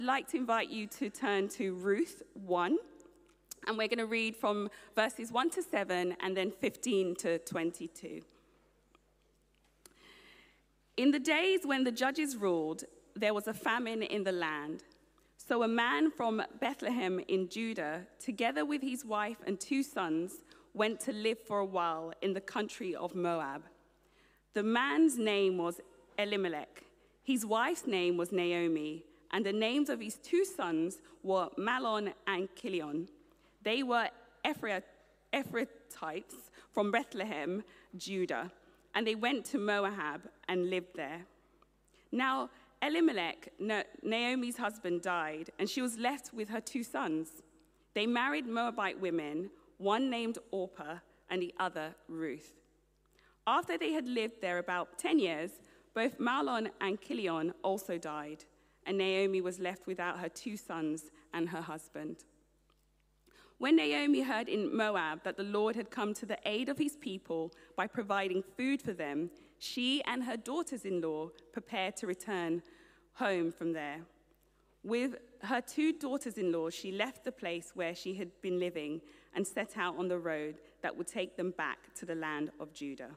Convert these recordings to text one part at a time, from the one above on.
I'd like to invite you to turn to Ruth 1, and we're going to read from verses 1 to 7 and then 15 to 22. In the days when the judges ruled, there was a famine in the land. So a man from Bethlehem in Judah, together with his wife and 2 sons, went to live for a while in the country of Moab. The man's name was Elimelech. His wife's name was Naomi, and the names of his 2 sons were Mahlon and Chilion. They were Ephrathites from Bethlehem, Judah, and they went to Moab and lived there. Now, Elimelech, Naomi's husband, died, and she was left with her 2 sons. They married Moabite women, one named Orpah and the other Ruth. After they had lived there about 10 years, both Mahlon and Chilion also died, and Naomi was left without her 2 sons and her husband. When Naomi heard in Moab that the Lord had come to the aid of his people by providing food for them, she and her daughters-in-law prepared to return home from there. With her 2 daughters-in-law, she left the place where she had been living and set out on the road that would take them back to the land of Judah.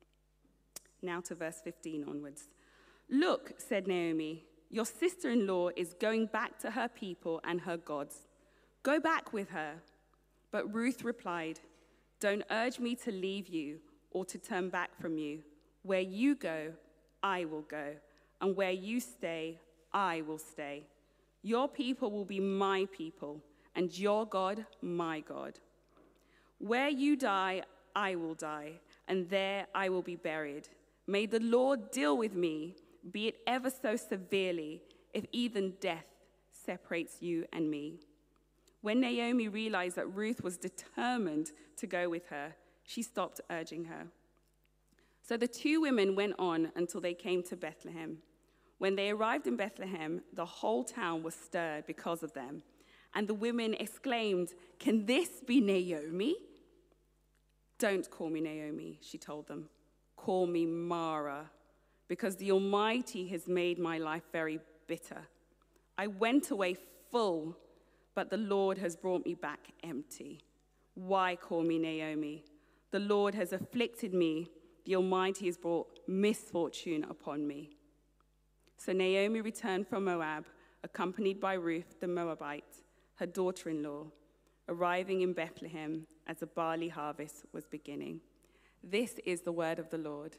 Now to verse 15 onwards. "Look," said Naomi, "your sister-in-law is going back to her people and her gods. Go back with her." But Ruth replied, "Don't urge me to leave you or to turn back from you. Where you go, I will go, and where you stay, I will stay. Your people will be my people, and your God, my God. Where you die, I will die, and there I will be buried. May the Lord deal with me, be it ever so severely, if even death separates you and me." When Naomi realized that Ruth was determined to go with her, she stopped urging her. So the 2 women went on until they came to Bethlehem. When they arrived in Bethlehem, the whole town was stirred because of them. And the women exclaimed, "Can this be Naomi?" "Don't call me Naomi," she told them. "Call me Mara, because the Almighty has made my life very bitter. I went away full, but the Lord has brought me back empty. Why call me Naomi? The Lord has afflicted me. The Almighty has brought misfortune upon me." So Naomi returned from Moab, accompanied by Ruth the Moabite, her daughter-in-law, arriving in Bethlehem as the barley harvest was beginning. This is the word of the Lord.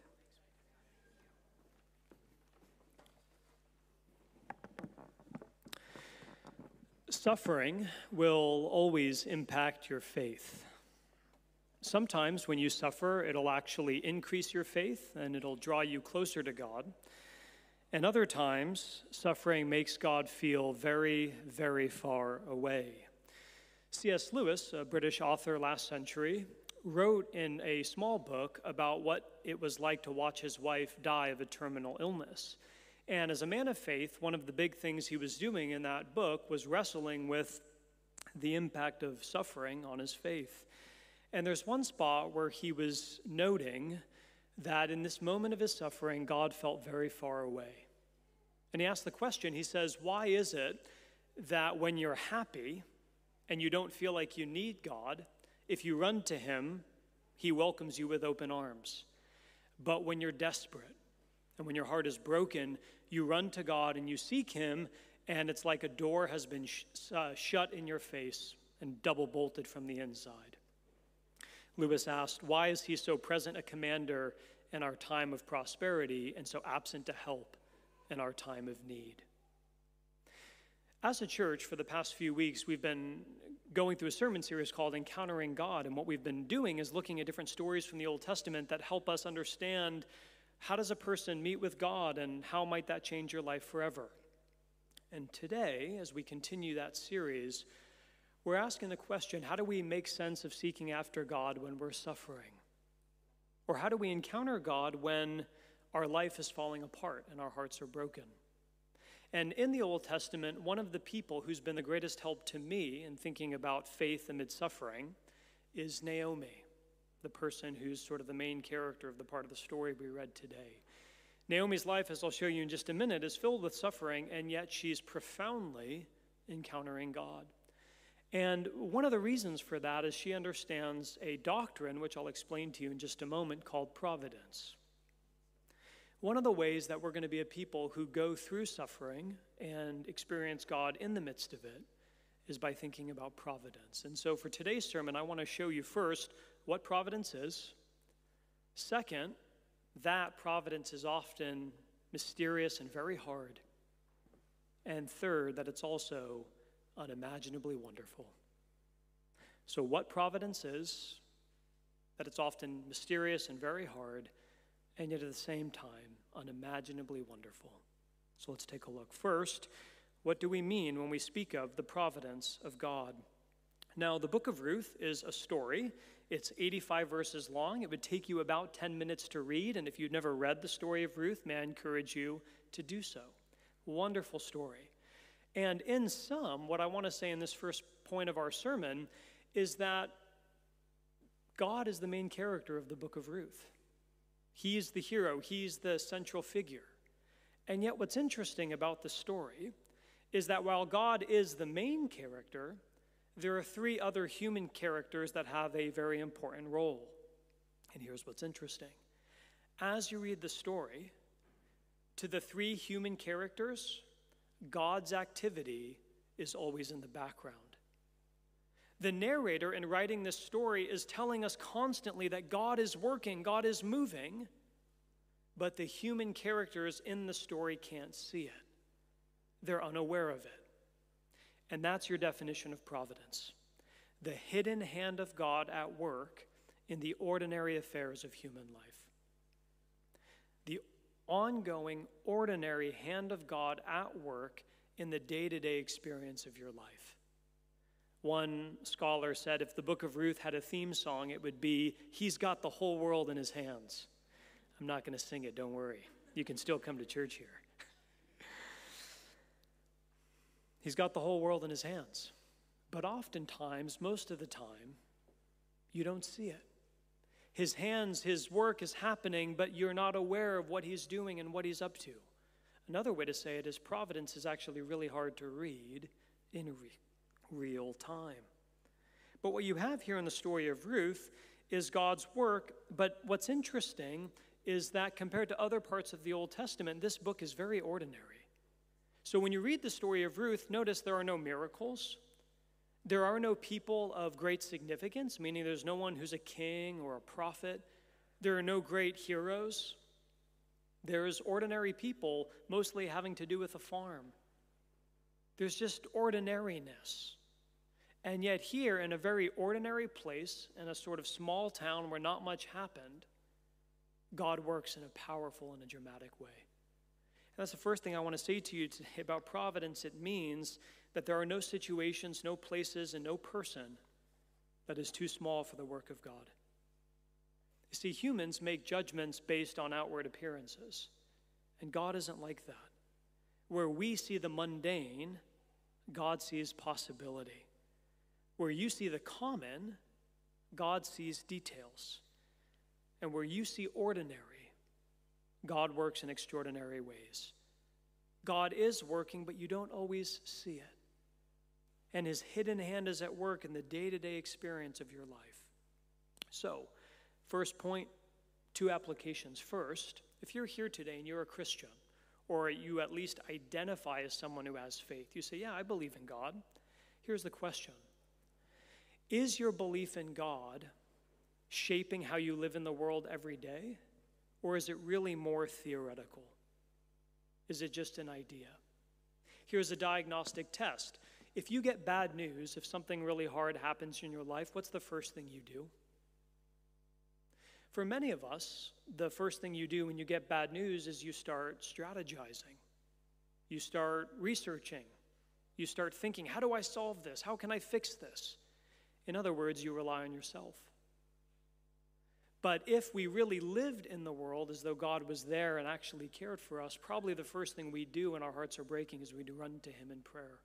Suffering will always impact your faith. Sometimes when you suffer, it'll actually increase your faith and it'll draw you closer to God. And other times, suffering makes God feel very, very far away. C.S. Lewis, a British author last century, wrote in a small book about what it was like to watch his wife die of a terminal illness. And as a man of faith, one of the big things he was doing in that book was wrestling with the impact of suffering on his faith. And there's one spot where he was noting that in this moment of his suffering, God felt very far away. And he asked the question, he says, why is it that when you're happy and you don't feel like you need God, if you run to him, he welcomes you with open arms. But when you're desperate and when your heart is broken, you run to God and you seek him, and it's like a door has been shut in your face and double bolted from the inside. Lewis asked, why is he so present a commander in our time of prosperity and so absent to help in our time of need? As a church, for the past few weeks, we've been going through a sermon series called Encountering God, and what we've been doing is looking at different stories from the Old Testament that help us understand how does a person meet with God and how might that change your life forever. And today, as we continue that series, we're asking the question, how do we make sense of seeking after God when we're suffering? Or how do we encounter God when our life is falling apart and our hearts are broken? And in the Old Testament, one of the people who's been the greatest help to me in thinking about faith amid suffering is Naomi, the person who's sort of the main character of the part of the story we read today. Naomi's life, as I'll show you in just a minute, is filled with suffering, and yet she's profoundly encountering God. And one of the reasons for that is she understands a doctrine, which I'll explain to you in just a moment, called providence. One of the ways that we're going to be a people who go through suffering and experience God in the midst of it is by thinking about providence. And so for today's sermon, I want to show you first what providence is. Second, that providence is often mysterious and very hard. And third, that it's also unimaginably wonderful. So what providence is, that it's often mysterious and very hard, and yet at the same time, unimaginably wonderful. So let's take a look. First, what do we mean when we speak of the providence of God? Now, the book of Ruth is a story. It's 85 verses long. It would take you about 10 minutes to read, and if you've never read the story of Ruth, may I encourage you to do so. Wonderful story. And in sum, what I want to say in this first point of our sermon is that God is the main character of the book of Ruth. He's the hero. He's the central figure. And yet what's interesting about the story is that while God is the main character, there are three other human characters that have a very important role. And here's what's interesting. As you read the story, to the three human characters, God's activity is always in the background. The narrator in writing this story is telling us constantly that God is working, God is moving, but the human characters in the story can't see it. They're unaware of it. And that's your definition of providence. The hidden hand of God at work in the ordinary affairs of human life. The ongoing, ordinary hand of God at work in the day-to-day experience of your life. One scholar said if the book of Ruth had a theme song, it would be, "He's got the whole world in his hands." I'm not going to sing it, don't worry. You can still come to church here. He's got the whole world in his hands. But oftentimes, most of the time, you don't see it. His hands, his work is happening, but you're not aware of what he's doing and what he's up to. Another way to say it is providence is actually really hard to read in real time. But what you have here in the story of Ruth is God's work, but what's interesting is that compared to other parts of the Old Testament, this book is very ordinary. So when you read the story of Ruth, notice there are no miracles. There are no people of great significance, meaning there's no one who's a king or a prophet. There are no great heroes. There's ordinary people, mostly having to do with a farm. There's just ordinariness. And yet here, in a very ordinary place, in a sort of small town where not much happened, God works in a powerful and a dramatic way. And that's the first thing I want to say to you today about providence. It means that there are no situations, no places, and no person that is too small for the work of God. You see, humans make judgments based on outward appearances, and God isn't like that. Where we see the mundane, God sees possibility. Where you see the common, God sees details. And where you see ordinary, God works in extraordinary ways. God is working, but you don't always see it. And his hidden hand is at work in the day-to-day experience of your life. So, first point, two applications. First, if you're here today and you're a Christian, or you at least identify as someone who has faith, you say, yeah, I believe in God. Here's the question. Is your belief in God shaping how you live in the world every day? Or is it really more theoretical? Is it just an idea? Here's a diagnostic test. If you get bad news, if something really hard happens in your life, what's the first thing you do? For many of us, the first thing you do when you get bad news is you start strategizing. You start researching. You start thinking, how do I solve this? How can I fix this? In other words, you rely on yourself. But if we really lived in the world as though God was there and actually cared for us, probably the first thing we do when our hearts are breaking is we run to him in prayer.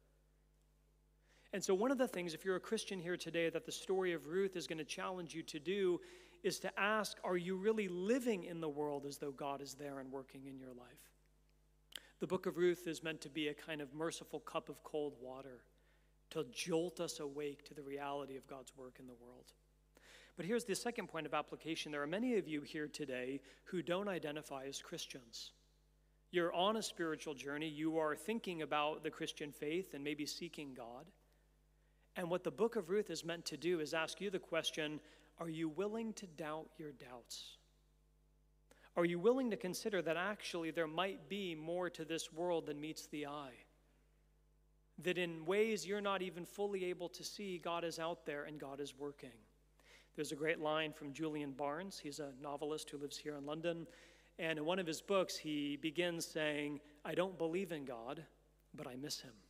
And so one of the things, if you're a Christian here today, that the story of Ruth is going to challenge you to do is to ask, are you really living in the world as though God is there and working in your life? The book of Ruth is meant to be a kind of merciful cup of cold water to jolt us awake to the reality of God's work in the world. But here's the second point of application. There are many of you here today who don't identify as Christians. You're on a spiritual journey. You are thinking about the Christian faith and maybe seeking God. And what the book of Ruth is meant to do is ask you the question, are you willing to doubt your doubts? Are you willing to consider that actually there might be more to this world than meets the eye? That in ways you're not even fully able to see, God is out there and God is working. There's a great line from Julian Barnes. He's a novelist who lives here in London. And in one of his books, he begins saying, I don't believe in God, but I miss him.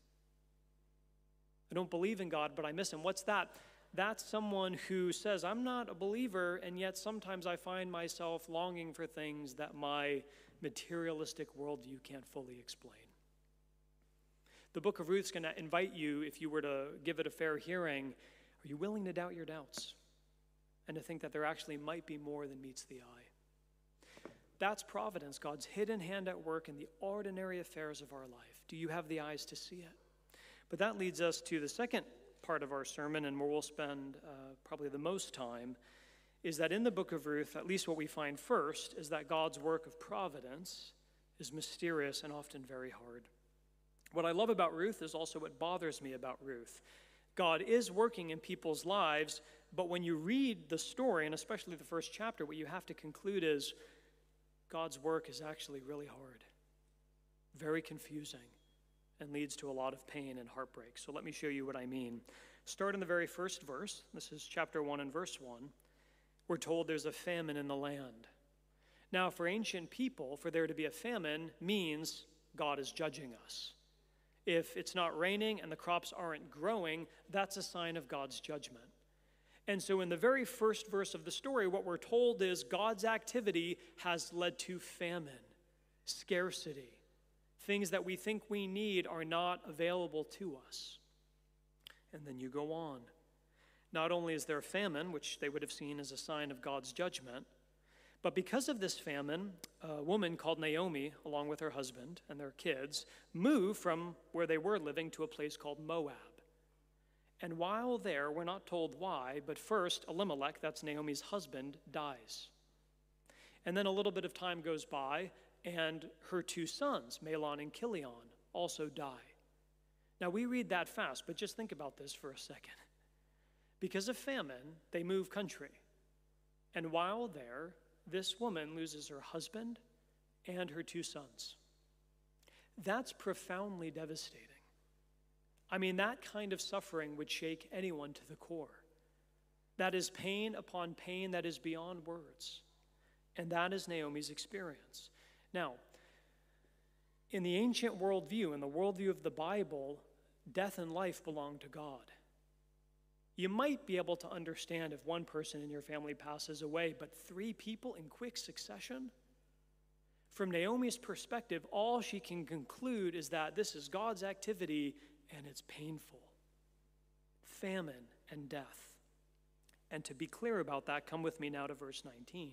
I don't believe in God, but I miss him. What's that? That's someone who says, I'm not a believer, and yet sometimes I find myself longing for things that my materialistic worldview can't fully explain. The book of Ruth is going to invite you, if you were to give it a fair hearing, are you willing to doubt your doubts? And to think that there actually might be more than meets the eye. That's providence, God's hidden hand at work in the ordinary affairs of our life. Do you have the eyes to see it? But that leads us to the second part of our sermon, and where we'll spend probably the most time, is that in the book of Ruth, at least what we find first, is that God's work of providence is mysterious and often very hard. What I love about Ruth is also what bothers me about Ruth. God is working in people's lives, but when you read the story, and especially the first chapter, what you have to conclude is God's work is actually really hard, very confusing, and leads to a lot of pain and heartbreak. So let me show you what I mean. Start in the very first verse. This is chapter 1 and verse 1. We're told there's a famine in the land. Now, for ancient people, for there to be a famine means God is judging us. If it's not raining and the crops aren't growing, that's a sign of God's judgment. And so in the very first verse of the story, what we're told is God's activity has led to famine, scarcity. Things that we think we need are not available to us. And then you go on. Not only is there a famine, which they would have seen as a sign of God's judgment, but because of this famine, a woman called Naomi, along with her husband and their kids, moved from where they were living to a place called Moab. And while there, we're not told why, but first Elimelech, that's Naomi's husband, dies. And then a little bit of time goes by, and her two sons, Mahlon and Chilion, also die. Now, we read that fast, but just think about this for a second. Because of famine, they move country. And while there, this woman loses her husband and her two sons. That's profoundly devastating. I mean, that kind of suffering would shake anyone to the core. That is pain upon pain that is beyond words. And that is Naomi's experience. Now, in the ancient worldview, in the worldview of the Bible, death and life belong to God. You might be able to understand if one person in your family passes away, but 3 people in quick succession? From Naomi's perspective, all she can conclude is that this is God's activity and it's painful. Famine and death. And to be clear about that, come with me now to verse 19.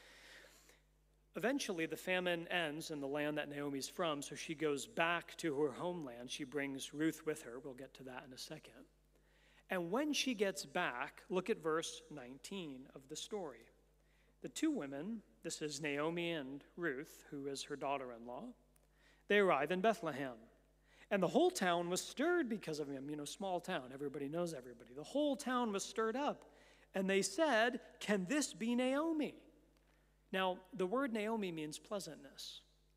Eventually, the famine ends in the land that Naomi's from, so she goes back to her homeland. She brings Ruth with her. We'll get to that in a second. And when she gets back, look at verse 19 of the story. The 2 women, this is Naomi and Ruth, who is her daughter-in-law, they arrive in Bethlehem. And the whole town was stirred because of him. You know, small town, everybody knows everybody. The whole town was stirred up. And they said, can this be Naomi? Now, the word Naomi means pleasantness.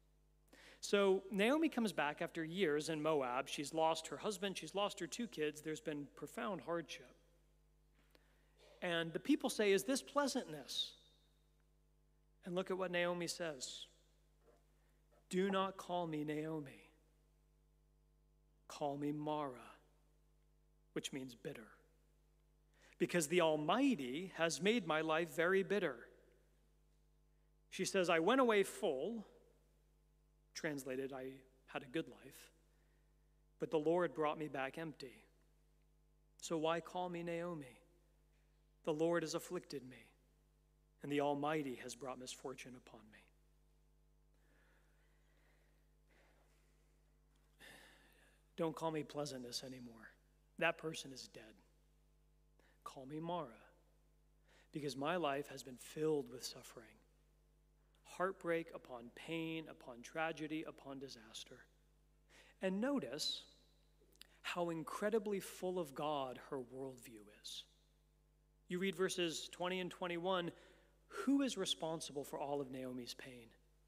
So Naomi comes back after years in Moab. She's lost her husband. She's lost her 2 kids. There's been profound hardship. And the people say, is this pleasantness? And look at what Naomi says. Do not call me Naomi. Call me Mara, which means bitter. Because the Almighty has made my life very bitter. She says, I went away full. Translated, I had a good life, but the Lord brought me back empty. So why call me Naomi? The Lord has afflicted me. and the Almighty has brought misfortune upon me. Don't call me Pleasantness anymore. That person is dead. Call me Mara, because my life has been filled with suffering. Heartbreak upon pain, upon tragedy, upon disaster. And notice how incredibly full of God her worldview is. You read verses 20 and 21, who is responsible for all of Naomi's pain?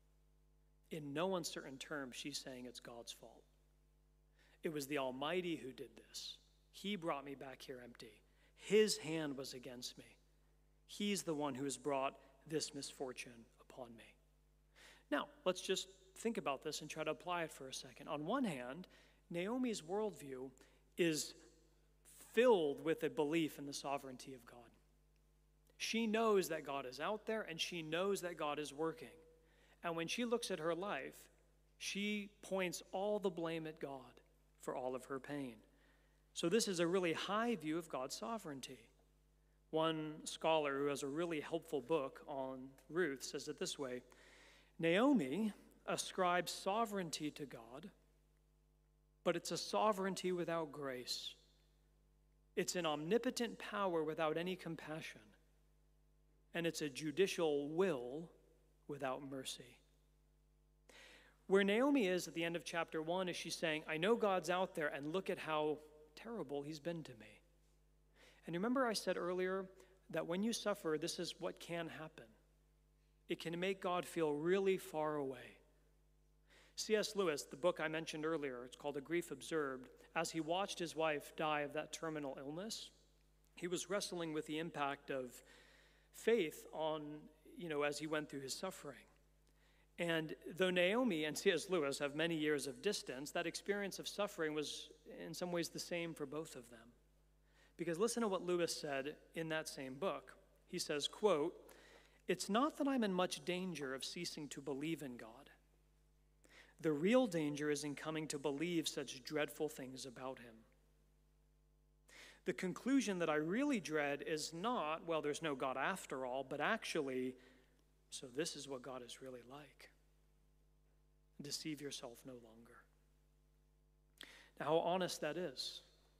In no uncertain terms, she's saying it's God's fault. It was the Almighty who did this. He brought me back here empty. His hand was against me. He's the one who has brought this misfortune upon me. Now, let's just think about this and try to apply it for a second. On one hand, Naomi's worldview is filled with a belief in the sovereignty of God. She knows that God is out there, and she knows that God is working. And when she looks at her life, she points all the blame at God for all of her pain. So this is a really high view of God's sovereignty. One scholar who has a really helpful book on Ruth says it this way: Naomi ascribes sovereignty to God, but it's a sovereignty without grace. It's an omnipotent power without any compassion. And it's a judicial will without mercy. Where Naomi is at the end of chapter 1 is she's saying, I know God's out there, and look at how terrible he's been to me. And remember I said earlier that when you suffer, this is what can happen. It can make God feel really far away. C.S. Lewis, the book I mentioned earlier, it's called A Grief Observed, as he watched his wife die of that terminal illness, he was wrestling with the impact of faith on, as he went through his suffering. And though Naomi and C.S. Lewis have many years of distance, that experience of suffering was in some ways the same for both of them. Because listen to what Lewis said in that same book. He says, quote, "It's not that I'm in much danger of ceasing to believe in God. The real danger is in coming to believe such dreadful things about him. The conclusion that I really dread is not, well, there's no God after all, but actually, so this is what God is really like. Deceive yourself no longer." Now, how honest that is.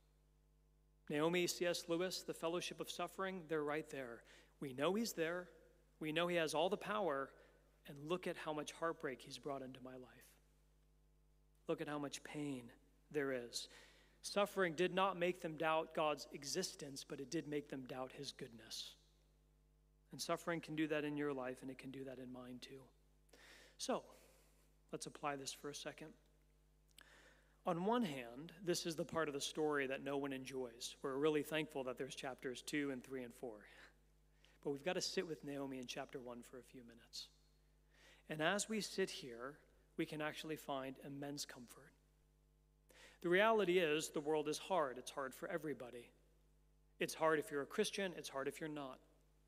Naomi, C.S. Lewis, the fellowship of suffering, they're right there. We know he's there. We know he has all the power. And look at how much heartbreak he's brought into my life. Look at how much pain there is. Suffering did not make them doubt God's existence, but it did make them doubt his goodness. And suffering can do that in your life, and it can do that in mine too. So, let's apply this for a second. On one hand, this is the part of the story that no one enjoys. We're really thankful that there's chapters 2 and 3 and 4. But we've got to sit with Naomi in chapter 1 for a few minutes. And as we sit here, we can actually find immense comfort. The reality is the world is hard. It's hard for everybody. It's hard if you're a Christian. It's hard if you're not.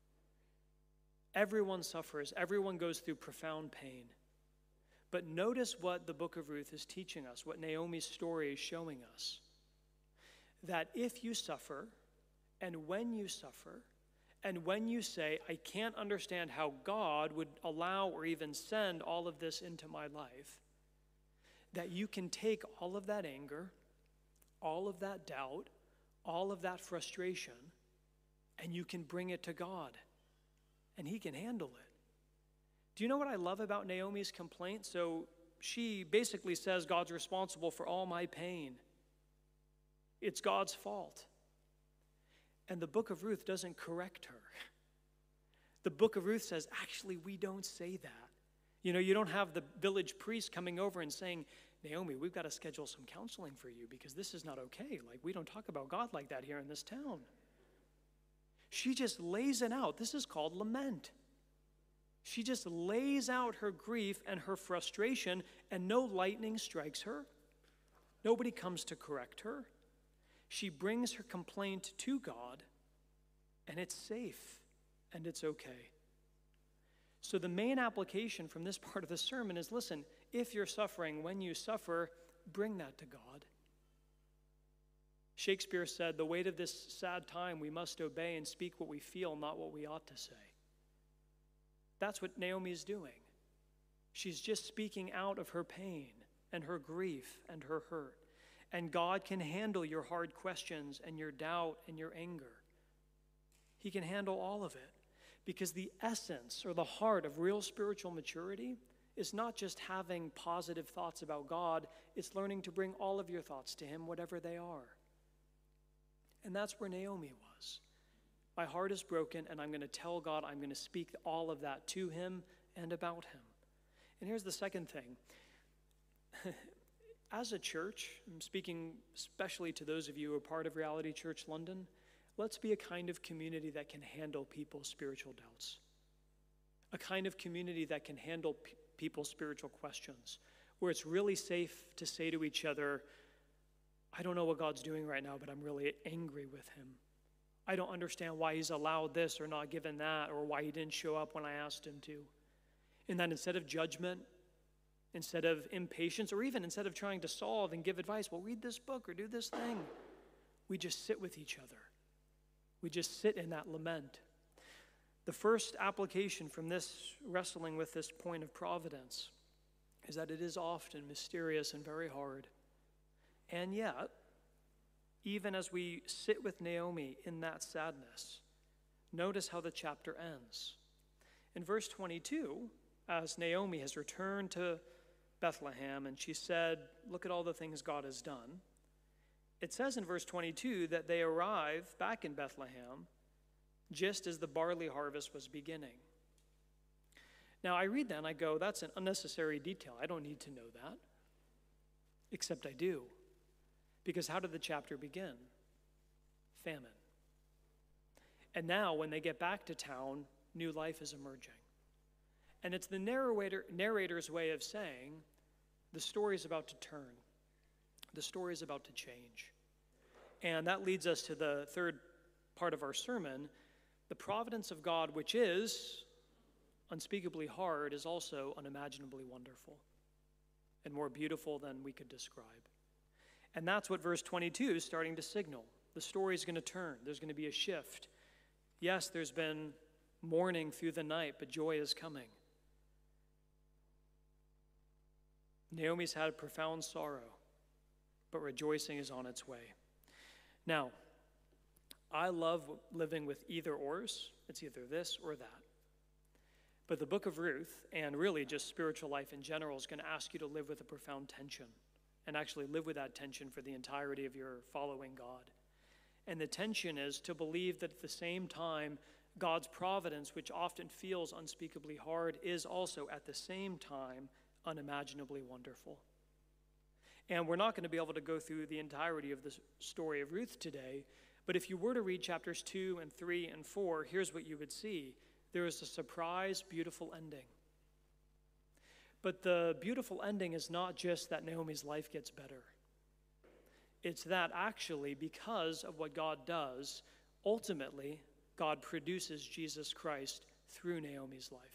Everyone suffers. Everyone goes through profound pain. But notice what the book of Ruth is teaching us, what Naomi's story is showing us. That if you suffer, and when you suffer, and when you say, I can't understand how God would allow or even send all of this into my life, that you can take all of that anger, all of that doubt, all of that frustration, and you can bring it to God, and he can handle it. Do you know what I love about Naomi's complaint? So she basically says God's responsible for all my pain. It's God's fault. And the book of Ruth doesn't correct her. The book of Ruth says, actually, we don't say that. You don't have the village priest coming over and saying, Naomi, we've got to schedule some counseling for you because this is not okay. We don't talk about God like that here in this town. She just lays it out. This is called lament. She just lays out her grief and her frustration, and no lightning strikes her. Nobody comes to correct her. She brings her complaint to God, and it's safe, and it's okay. So the main application from this part of the sermon is, listen, if you're suffering, when you suffer, bring that to God. Shakespeare said, the weight of this sad time we must obey and speak what we feel, not what we ought to say. That's what Naomi is doing. She's just speaking out of her pain and her grief and her hurt. And God can handle your hard questions and your doubt and your anger. He can handle all of it, because the essence or the heart of real spiritual maturity is not just having positive thoughts about God, it's learning to bring all of your thoughts to him, whatever they are. And that's where Naomi was. My heart is broken, and I'm going to tell God, I'm going to speak all of that to him and about him. And here's the second thing. As a church, I'm speaking especially to those of you who are part of Reality Church London, let's be a kind of community that can handle people's spiritual doubts. A kind of community that can handle people's spiritual questions, where it's really safe to say to each other, I don't know what God's doing right now, but I'm really angry with him. I don't understand why he's allowed this or not given that, or why he didn't show up when I asked him to. And that instead of judgment, instead of impatience, or even instead of trying to solve and give advice, well, read this book or do this thing, we just sit with each other. We just sit in that lament. The first application from this wrestling with this point of providence is that it is often mysterious and very hard. And yet, even as we sit with Naomi in that sadness, notice how the chapter ends. In verse 22, as Naomi has returned to Bethlehem and she said, look at all the things God has done, it says in verse 22 that they arrive back in Bethlehem just as the barley harvest was beginning. Now I read that and I go, that's an unnecessary detail. I don't need to know that. Except I do. Because how did the chapter begin? Famine. And now when they get back to town, new life is emerging. And it's the narrator's way of saying, the story is about to turn. The story is about to change. And that leads us to the third part of our sermon. The providence of God, which is unspeakably hard, is also unimaginably wonderful and more beautiful than we could describe. And that's what verse 22 is starting to signal. The story is going to turn. There's going to be a shift. Yes, there's been mourning through the night, but joy is coming. Naomi's had a profound sorrow, but rejoicing is on its way. Now, I love living with either ors. It's either this or that. But the book of Ruth, and really just spiritual life in general, is going to ask you to live with a profound tension, and actually live with that tension for the entirety of your following God. And the tension is to believe that at the same time, God's providence, which often feels unspeakably hard, is also at the same time unimaginably wonderful. And we're not going to be able to go through the entirety of the story of Ruth today, but if you were to read chapters 2 and 3 and 4, here's what you would see. There is a surprise, beautiful ending. But the beautiful ending is not just that Naomi's life gets better. It's that actually, because of what God does, ultimately, God produces Jesus Christ through Naomi's life.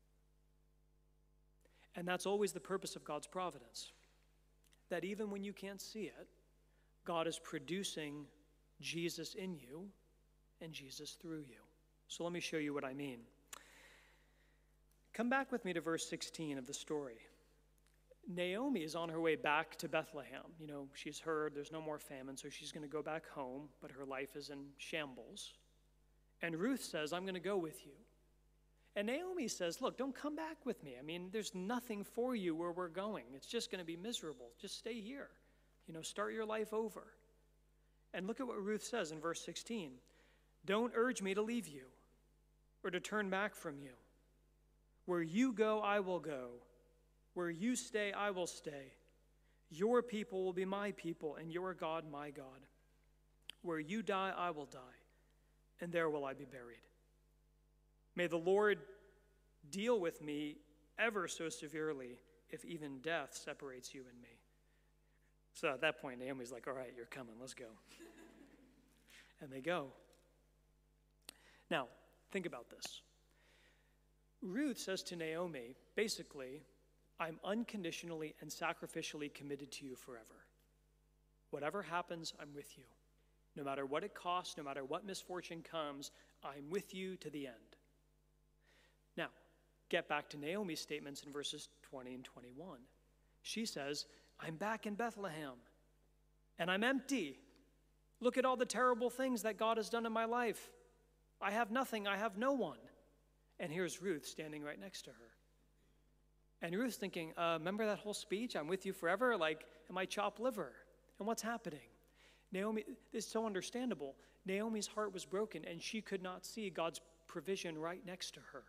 And that's always the purpose of God's providence. That even when you can't see it, God is producing Jesus in you and Jesus through you. So let me show you what I mean. Come back with me to verse 16 of the story. Naomi is on her way back to Bethlehem. You know, she's heard there's no more famine, so she's going to go back home, but her life is in shambles. And Ruth says, I'm going to go with you. And Naomi says, look, don't come back with me. I mean, there's nothing for you where we're going. It's just going to be miserable. Just stay here. You know, start your life over. And look at what Ruth says in verse 16. Don't urge me to leave you or to turn back from you. Where you go, I will go. Where you stay, I will stay. Your people will be my people, and your God, my God. Where you die, I will die, and there will I be buried. May the Lord deal with me ever so severely if even death separates you and me. So at that point, Naomi's like, all right, you're coming, let's go. And they go. Now, think about this. Ruth says to Naomi, basically, I'm unconditionally and sacrificially committed to you forever. Whatever happens, I'm with you. No matter what it costs, no matter what misfortune comes, I'm with you to the end. Now, get back to Naomi's statements in verses 20 and 21. She says, I'm back in Bethlehem, and I'm empty. Look at all the terrible things that God has done in my life. I have nothing. I have no one. And here's Ruth standing right next to her. And Ruth's thinking, remember that whole speech? I'm with you forever? Like, am I chopped liver? And what's happening? Naomi, it's so understandable. Naomi's heart was broken, and she could not see God's provision right next to her.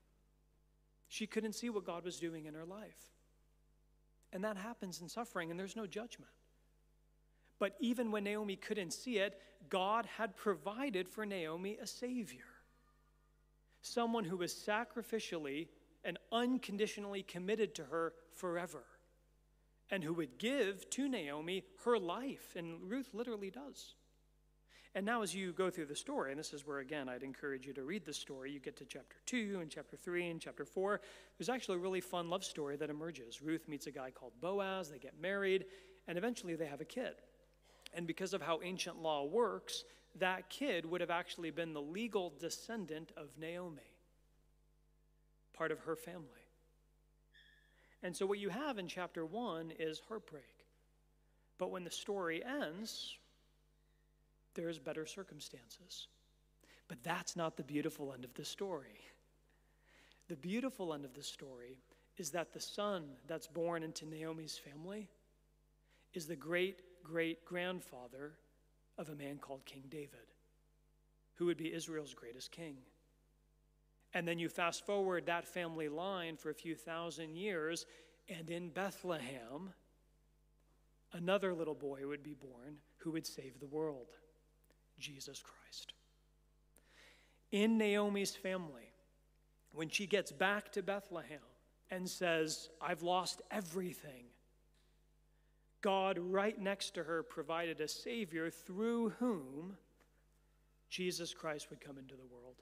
She couldn't see what God was doing in her life. And that happens in suffering, and there's no judgment. But even when Naomi couldn't see it, God had provided for Naomi a Savior. Someone who was sacrificially and unconditionally committed to her forever, and who would give to Naomi her life. And Ruth literally does. And now as you go through the story, and this is where, again, I'd encourage you to read the story. You get to chapter 2 and chapter 3 and chapter 4. There's actually a really fun love story that emerges. Ruth meets a guy called Boaz. They get married, and eventually they have a kid. And because of how ancient law works, that kid would have actually been the legal descendant of Naomi, part of her family. And so what you have in chapter 1 is heartbreak. But when the story ends, there's better circumstances. But that's not the beautiful end of the story. The beautiful end of the story is that the son that's born into Naomi's family is the great-great-grandfather of a man called King David, who would be Israel's greatest king. And then you fast forward that family line for a few thousand years, and in Bethlehem, another little boy would be born who would save the world, Jesus Christ. In Naomi's family, when she gets back to Bethlehem and says, I've lost everything, God right next to her provided a Savior through whom Jesus Christ would come into the world.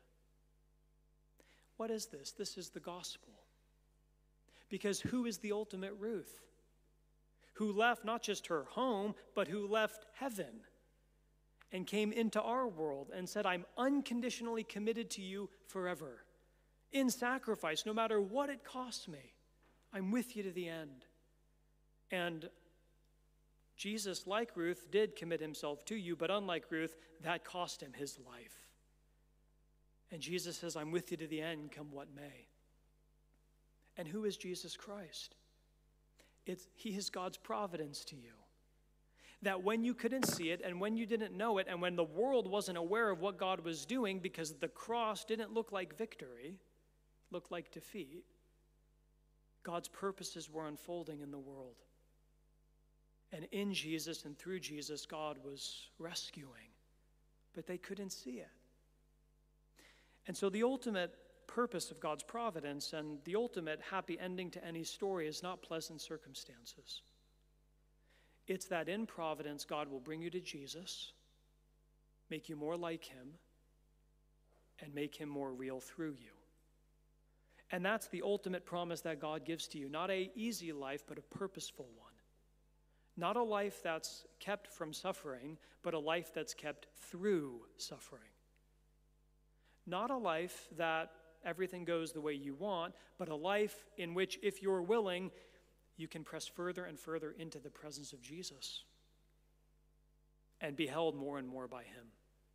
What is this? This is the gospel. Because who is the ultimate Ruth? Who left not just her home, but who left heaven and came into our world and said, I'm unconditionally committed to you forever. In sacrifice, no matter what it costs me, I'm with you to the end. And Jesus, like Ruth, did commit himself to you, but unlike Ruth, that cost him his life. And Jesus says, I'm with you to the end, come what may. And who is Jesus Christ? He is God's providence to you. That when you couldn't see it, and when you didn't know it, and when the world wasn't aware of what God was doing, because the cross didn't look like victory, it looked like defeat, God's purposes were unfolding in the world. And in Jesus and through Jesus, God was rescuing, but they couldn't see it. And so the ultimate purpose of God's providence and the ultimate happy ending to any story is not pleasant circumstances. It's that in providence, God will bring you to Jesus, make you more like him, and make him more real through you. And that's the ultimate promise that God gives to you. Not an easy life, but a purposeful one. Not a life that's kept from suffering, but a life that's kept through suffering. Not a life that everything goes the way you want, but a life in which, if you're willing, you can press further and further into the presence of Jesus and be held more and more by him.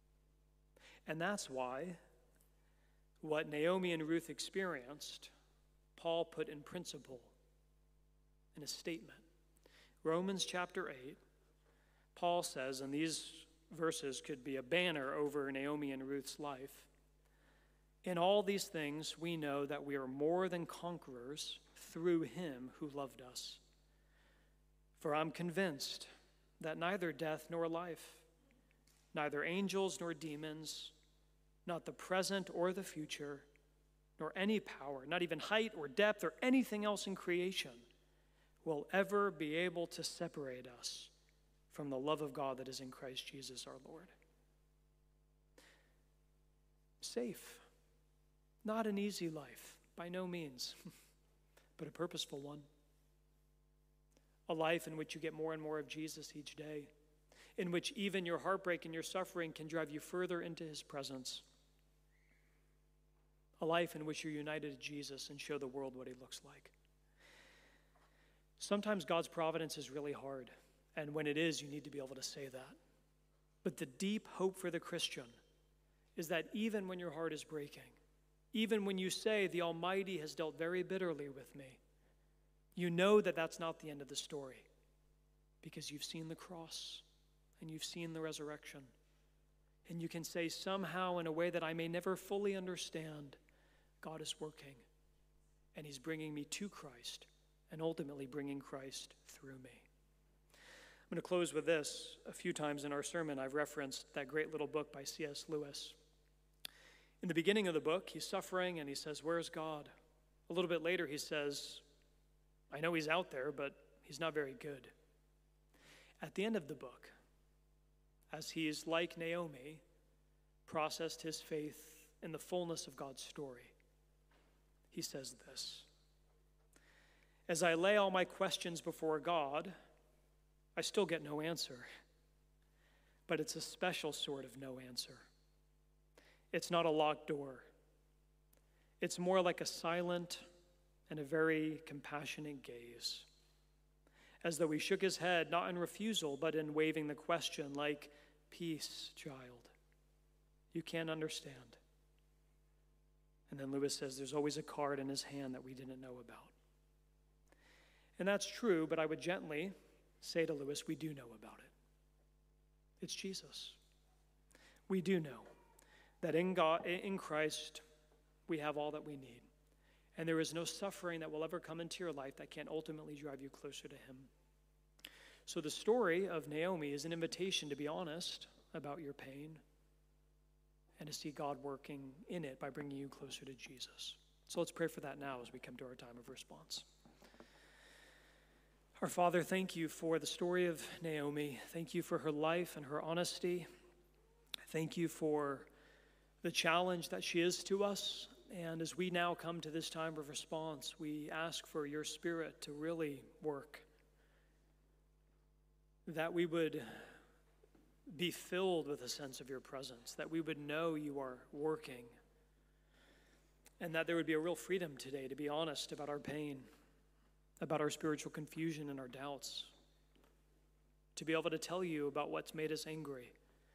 And that's why what Naomi and Ruth experienced, Paul put in principle in a statement. Romans chapter 8, Paul says, and these verses could be a banner over Naomi and Ruth's life, in all these things we know that we are more than conquerors through him who loved us. For I'm convinced that neither death nor life, neither angels nor demons, not the present or the future, nor any power, not even height or depth or anything else in creation, will ever be able to separate us from the love of God that is in Christ Jesus our Lord. Safe. Not an easy life, by no means, but a purposeful one. A life in which you get more and more of Jesus each day, in which even your heartbreak and your suffering can drive you further into his presence. a life in which you're united to Jesus and show the world what he looks like. Sometimes God's providence is really hard, and when it is, you need to be able to say that. But the deep hope for the Christian is that even when your heart is breaking, even when you say, the Almighty has dealt very bitterly with me, you know that that's not the end of the story, because you've seen the cross and you've seen the resurrection. And you can say, somehow, in a way that I may never fully understand, God is working, and he's bringing me to Christ, and ultimately bringing Christ through me. I'm going to close with this. A few times in our sermon, I've referenced that great little book by C.S. Lewis. In the beginning of the book, he's suffering, and he says, where's God? A little bit later, he says, I know he's out there, but he's not very good. At the end of the book, as he's like Naomi, processed his faith in the fullness of God's story, he says this: as I lay all my questions before God, I still get no answer. But it's a special sort of no answer. It's not a locked door. It's more like a silent and a very compassionate gaze, as though he shook his head, not in refusal, but in waving the question, like, peace, child. You can't understand. And then Lewis says there's always a card in his hand that we didn't know about. And that's true, but I would gently say to Lewis, we do know about it. It's Jesus. We do know that in God, in Christ, we have all that we need. And there is no suffering that will ever come into your life that can't ultimately drive you closer to him. So the story of Naomi is an invitation to be honest about your pain and to see God working in it by bringing you closer to Jesus. So let's pray for that now as we come to our time of response. Our Father, thank you for the story of Naomi. Thank you for her life and her honesty. Thank you for the challenge that she is to us. And as we now come to this time of response, we ask for your Spirit to really work, that we would be filled with a sense of your presence, that we would know you are working, and that there would be a real freedom today to be honest about our pain, about our spiritual confusion and our doubts, to be able to tell you about what's made us angry.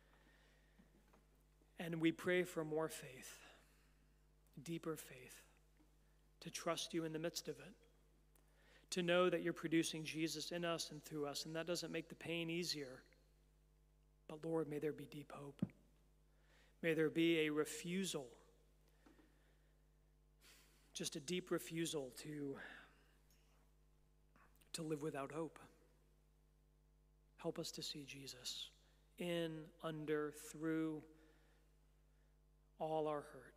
And we pray for more faith, deeper faith, to trust you in the midst of it, to know that you're producing Jesus in us and through us, and that doesn't make the pain easier. But Lord, may there be deep hope. May there be a refusal, just a deep refusal to live without hope. Help us to see Jesus in, under, through all our hurt.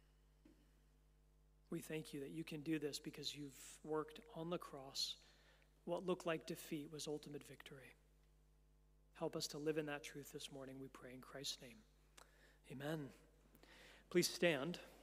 We thank you that you can do this because you've worked on the cross. What looked like defeat was ultimate victory. Help us to live in that truth this morning, we pray in Christ's name. Amen. Please stand.